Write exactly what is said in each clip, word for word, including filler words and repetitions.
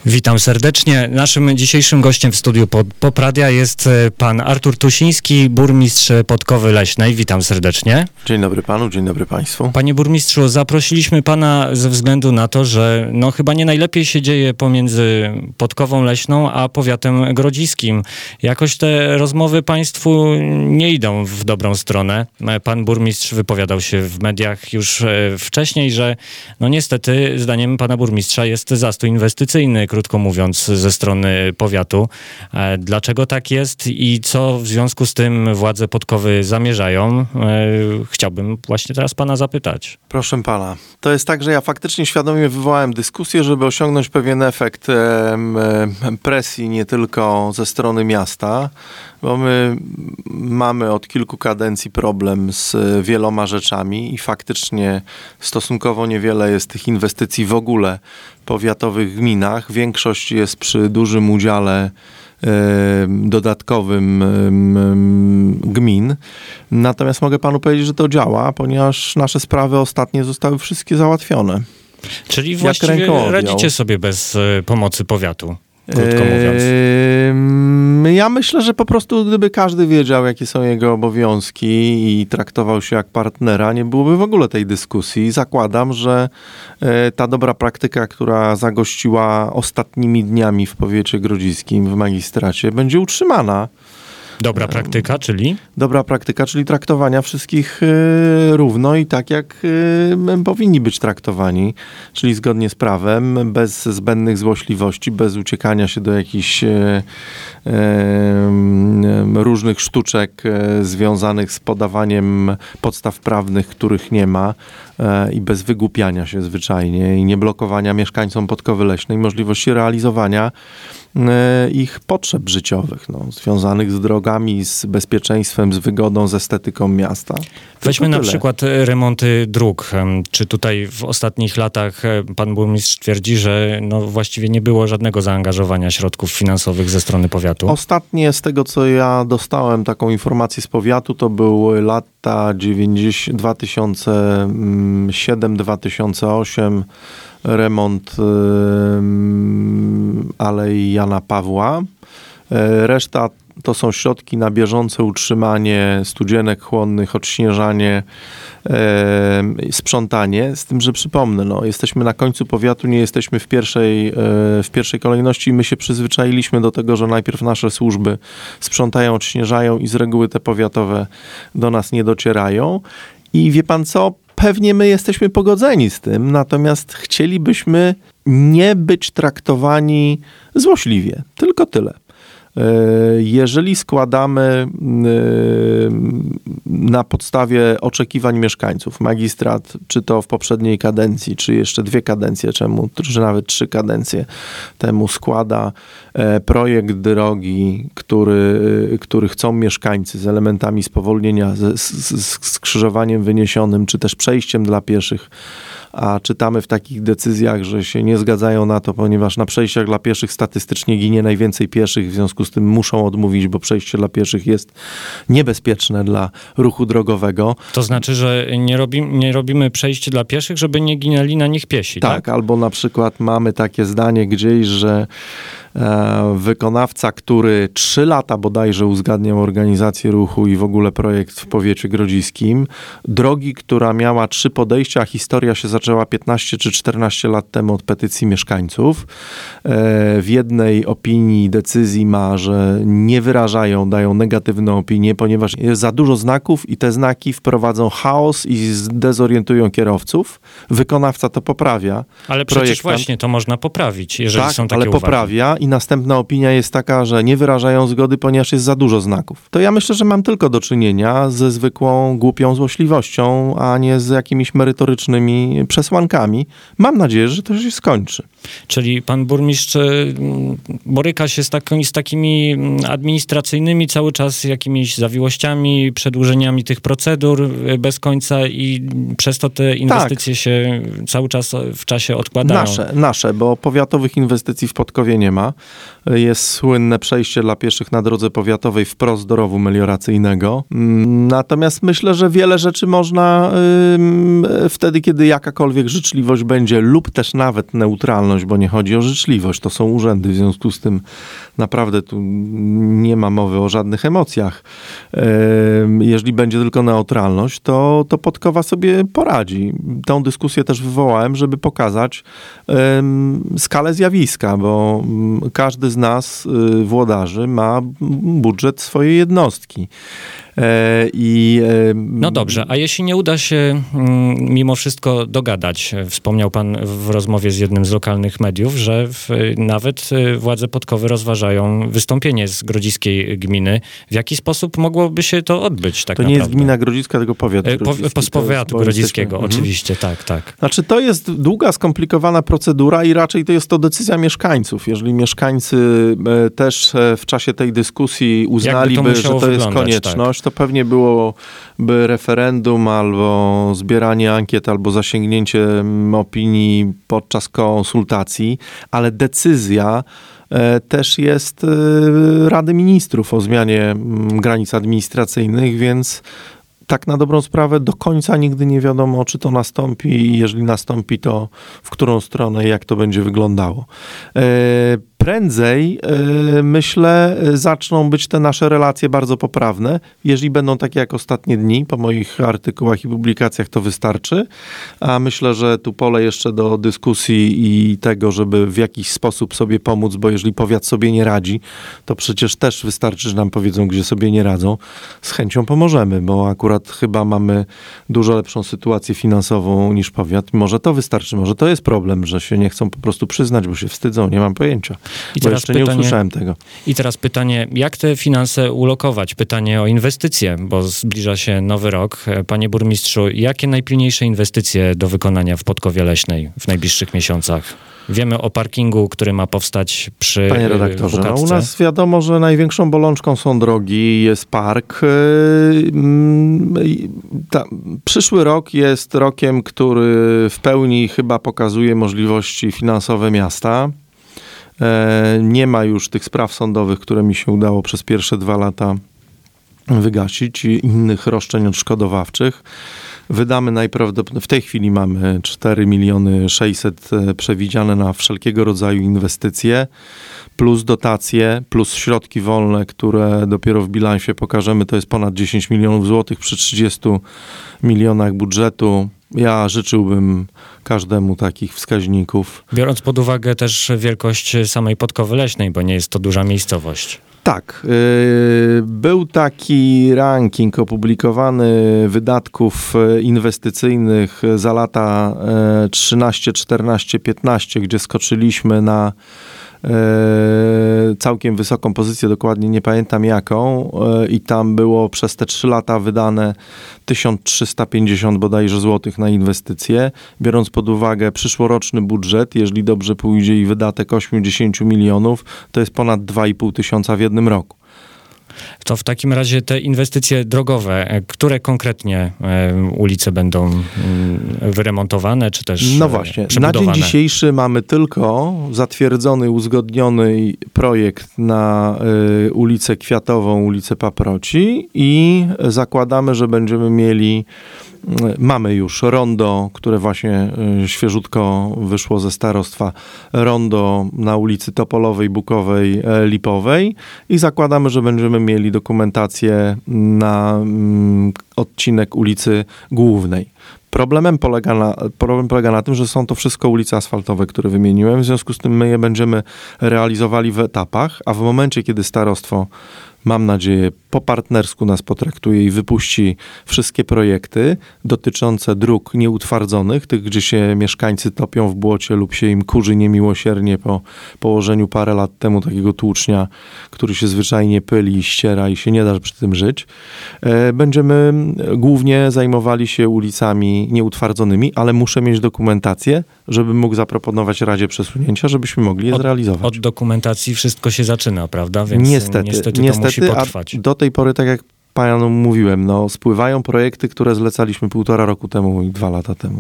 Witam serdecznie. Naszym dzisiejszym gościem w studiu Pop Radia jest pan Artur Tusiński, burmistrz Podkowy Leśnej. Witam serdecznie. Dzień dobry panu, dzień dobry państwu. Panie burmistrzu, zaprosiliśmy pana ze względu na to, że no chyba nie najlepiej się dzieje pomiędzy Podkową Leśną a powiatem grodziskim. Jakoś te rozmowy państwu nie idą w dobrą stronę. Pan burmistrz wypowiadał się w mediach już wcześniej, że no niestety zdaniem pana burmistrza jest zastój inwestycyjny, krótko mówiąc, ze strony powiatu. Dlaczego tak jest i co w związku z tym władze Podkowy zamierzają? Chciałbym właśnie teraz pana zapytać. Proszę pana, to jest tak, że ja faktycznie świadomie wywołałem dyskusję, żeby osiągnąć pewien efekt presji nie tylko ze strony miasta, bo my mamy od kilku kadencji problem z wieloma rzeczami i faktycznie stosunkowo niewiele jest tych inwestycji w ogóle w powiatowych gminach. Większość jest przy dużym udziale dodatkowym gmin. Natomiast mogę panu powiedzieć, że to działa, ponieważ nasze sprawy ostatnie zostały wszystkie załatwione. Czyli właściwie radzicie sobie bez pomocy powiatu, krótko mówiąc. Ja myślę, że po prostu gdyby każdy wiedział, jakie są jego obowiązki i traktował się jak partnera, nie byłoby w ogóle tej dyskusji. Zakładam, że ta dobra praktyka, która zagościła ostatnimi dniami w powiecie grodziskim, w magistracie, będzie utrzymana. Dobra praktyka, czyli? Dobra praktyka, czyli traktowania wszystkich y, równo i tak, jak y, powinni być traktowani, czyli zgodnie z prawem, bez zbędnych złośliwości, bez uciekania się do jakichś y, y, y, różnych sztuczek y, związanych z podawaniem podstaw prawnych, których nie ma y, i bez wygłupiania się zwyczajnie i nie blokowania mieszkańcom Podkowy Leśnej możliwości realizowania ich potrzeb życiowych, no, związanych z drogami, z bezpieczeństwem, z wygodą, z estetyką miasta. Weźmy na przykład remonty dróg. Czy tutaj w ostatnich latach pan burmistrz twierdzi, że no właściwie nie było żadnego zaangażowania środków finansowych ze strony powiatu? Ostatnie, z tego co ja dostałem taką informację z powiatu, to były lata dwa tysiące siódmy do dwa tysiące ósmego, remont y, Alei Jana Pawła. Reszta to są środki na bieżące utrzymanie studzienek chłonnych, odśnieżanie, e, sprzątanie. Z tym, że przypomnę, no, jesteśmy na końcu powiatu, nie jesteśmy w pierwszej, e, w pierwszej kolejności i my się przyzwyczailiśmy do tego, że najpierw nasze służby sprzątają, odśnieżają i z reguły te powiatowe do nas nie docierają. I wie pan co? Pewnie my jesteśmy pogodzeni z tym, natomiast chcielibyśmy nie być traktowani złośliwie. Tylko tyle. Jeżeli składamy na podstawie oczekiwań mieszkańców, magistrat, czy to w poprzedniej kadencji, czy jeszcze dwie kadencje czemu, czy nawet trzy kadencje temu składa projekt drogi, który, który chcą mieszkańcy z elementami spowolnienia, z, z, z skrzyżowaniem wyniesionym, czy też przejściem dla pieszych, a czytamy w takich decyzjach, że się nie zgadzają na to, ponieważ na przejściach dla pieszych statystycznie ginie najwięcej pieszych, w związku z tym muszą odmówić, bo przejście dla pieszych jest niebezpieczne dla ruchu drogowego. To znaczy, że nie, robi, nie robimy przejść dla pieszych, żeby nie ginęli na nich piesi, tak? Tak, albo na przykład mamy takie zdanie gdzieś, że wykonawca, który trzy lata bodajże uzgadniał organizację ruchu i w ogóle projekt w powiecie grodziskim, drogi, która miała trzy podejścia, a historia się zaczęła piętnaście czy czternaście lat temu od petycji mieszkańców. W jednej opinii decyzji ma, że nie wyrażają, dają negatywną opinię, ponieważ jest za dużo znaków i te znaki wprowadzą chaos i zdezorientują kierowców. Wykonawca to poprawia. Ale przecież projektant. Właśnie to można poprawić, jeżeli tak, są takie ale uwagi. poprawia i następna opinia jest taka, że nie wyrażają zgody, ponieważ jest za dużo znaków. To ja myślę, że mam tylko do czynienia ze zwykłą głupią złośliwością, a nie z jakimiś merytorycznymi przesłankami. Mam nadzieję, że to się skończy. Czyli pan burmistrz boryka się z, taki, z takimi administracyjnymi cały czas jakimiś zawiłościami, przedłużeniami tych procedur bez końca i przez to te inwestycje tak. się cały czas w czasie odkładają. Nasze, nasze, bo powiatowych inwestycji w Podkowie nie ma. Jest słynne przejście dla pieszych na drodze powiatowej wprost do rowu melioracyjnego. Natomiast myślę, że wiele rzeczy można yy, wtedy, kiedy jakakolwiek życzliwość będzie lub też nawet neutralność, bo nie chodzi o życzliwość, to są urzędy, w związku z tym naprawdę tu nie ma mowy o żadnych emocjach. Yy, jeżeli będzie tylko neutralność, to, to Podkowa sobie poradzi. Tą dyskusję też wywołałem, żeby pokazać yy, skalę zjawiska, bo yy, każdy z nas, yy, włodarzy, ma budżet swojej jednostki. I, no dobrze, a jeśli nie uda się mimo wszystko dogadać, wspomniał pan w rozmowie z jednym z lokalnych mediów, że w, nawet władze Podkowy rozważają wystąpienie z grodziskiej gminy. W jaki sposób mogłoby się to odbyć tak To naprawdę? nie jest gmina grodziska, tylko powiat grodziski. Po, z powiatu grodziskiego, jesteśmy... oczywiście, mhm. tak, tak. Znaczy to jest długa, skomplikowana procedura i raczej to jest to decyzja mieszkańców. Jeżeli mieszkańcy też w czasie tej dyskusji uznaliby, to że to jest konieczność, tak. to pewnie byłoby referendum albo zbieranie ankiet, albo zasięgnięcie opinii podczas konsultacji, ale decyzja też jest Rady Ministrów o zmianie granic administracyjnych, więc tak na dobrą sprawę do końca nigdy nie wiadomo, czy to nastąpi i jeżeli nastąpi, to w którą stronę i jak to będzie wyglądało. Prędzej, myślę, zaczną być te nasze relacje bardzo poprawne. Jeżeli będą takie jak ostatnie dni, po moich artykułach i publikacjach, to wystarczy. A myślę, że tu pole jeszcze do dyskusji i tego, żeby w jakiś sposób sobie pomóc, bo jeżeli powiat sobie nie radzi, to przecież też wystarczy, że nam powiedzą, gdzie sobie nie radzą. Z chęcią pomożemy, bo akurat chyba mamy dużo lepszą sytuację finansową niż powiat. Może to wystarczy, może to jest problem, że się nie chcą po prostu przyznać, bo się wstydzą, nie mam pojęcia. I bo teraz jeszcze pytanie, nie usłyszałem tego. I teraz pytanie, jak te finanse ulokować? Pytanie o inwestycje, bo zbliża się nowy rok. Panie burmistrzu, jakie najpilniejsze inwestycje do wykonania w Podkowie Leśnej w najbliższych miesiącach? Wiemy o parkingu, który ma powstać przy Panie redaktorze, no u nas Wukawce. wiadomo, że największą bolączką są drogi, jest park. Ta, przyszły rok jest rokiem, który w pełni chyba pokazuje możliwości finansowe miasta. Nie ma już tych spraw sądowych, które mi się udało przez pierwsze dwa lata wygasić i innych roszczeń odszkodowawczych. Wydamy najprawdopodobniej, w tej chwili mamy cztery miliony sześćset przewidziane na wszelkiego rodzaju inwestycje, plus dotacje, plus środki wolne, które dopiero w bilansie pokażemy, to jest ponad dziesięć milionów złotych przy trzydziestu milionach budżetu. Ja życzyłbym każdemu takich wskaźników. Biorąc pod uwagę też wielkość samej Podkowy Leśnej, bo nie jest to duża miejscowość. Tak. Yy, był taki ranking opublikowany wydatków inwestycyjnych za lata trzynaście, czternaście, piętnaście, gdzie skoczyliśmy na całkiem wysoką pozycję, dokładnie nie pamiętam jaką, i tam było przez te trzy lata wydane tysiąc trzysta pięćdziesiąt bodajże złotych na inwestycje. Biorąc pod uwagę przyszłoroczny budżet, jeżeli dobrze pójdzie i wydatek osiem do dziesięciu milionów, to jest ponad dwa i pół tysiąca w jednym roku. To w takim razie te inwestycje drogowe, które konkretnie ulice będą wyremontowane, czy też No właśnie, przebudowane? Na dzień dzisiejszy mamy tylko zatwierdzony, uzgodniony projekt na y, ulicę Kwiatową, ulicę Paproci i zakładamy, że będziemy mieli, y, mamy już rondo, które właśnie y, świeżutko wyszło ze starostwa, rondo na ulicy Topolowej, Bukowej, y, Lipowej i zakładamy, że będziemy mieli dokumentację na y, odcinek ulicy Głównej. Problemem polega na, problem polega na tym, że są to wszystko ulice asfaltowe, które wymieniłem, w związku z tym my je będziemy realizowali w etapach, a w momencie, kiedy starostwo, mam nadzieję, po partnersku nas potraktuje i wypuści wszystkie projekty dotyczące dróg nieutwardzonych, tych, gdzie się mieszkańcy topią w błocie lub się im kurzy niemiłosiernie po położeniu parę lat temu takiego tłucznia, który się zwyczajnie pyli i ściera i się nie da przy tym żyć. Będziemy głównie zajmowali się ulicami nieutwardzonymi, ale muszę mieć dokumentację, żebym mógł zaproponować Radzie przesunięcia, żebyśmy mogli je od, zrealizować. Od dokumentacji wszystko się zaczyna, prawda? Więc niestety, niestety, niestety to musi potrwać. A do tej pory, tak jak panu mówiłem, no, spływają projekty, które zlecaliśmy półtora roku temu i dwa lata temu. Także to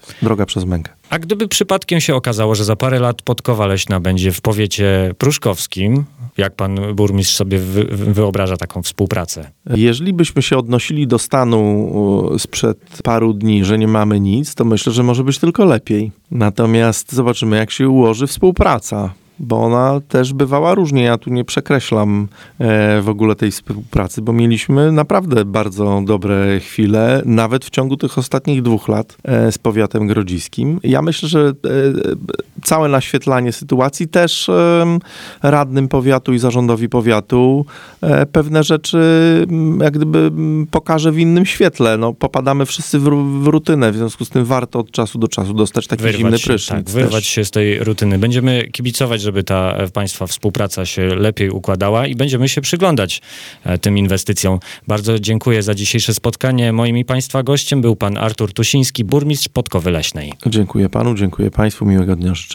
droga przez mękę. A gdyby przypadkiem się okazało, że za parę lat Podkowa Leśna będzie w powiecie pruszkowskim, jak pan burmistrz sobie wy, wyobraża taką współpracę? Jeżeli byśmy się odnosili do stanu sprzed paru dni, że nie mamy nic, to myślę, że może być tylko lepiej. Natomiast zobaczymy, jak się ułoży współpraca, bo ona też bywała różnie. Ja tu nie przekreślam e, w ogóle tej współpracy, bo mieliśmy naprawdę bardzo dobre chwile, nawet w ciągu tych ostatnich dwóch lat e, z powiatem grodziskim. Ja myślę, że e, całe naświetlanie sytuacji też e, radnym powiatu i zarządowi powiatu e, pewne rzeczy m, jak gdyby m, pokaże w innym świetle. No, popadamy wszyscy w, w rutynę, w związku z tym warto od czasu do czasu dostać taki wyrwać zimny się, prysznic. Tak, wyrwać się z tej rutyny. Będziemy kibicować, żeby ta państwa współpraca się lepiej układała i będziemy się przyglądać tym inwestycjom. Bardzo dziękuję za dzisiejsze spotkanie. Moim i państwa gościem był pan Artur Tusiński, burmistrz Podkowy Leśnej. Dziękuję panu, dziękuję państwu, miłego dnia życzę.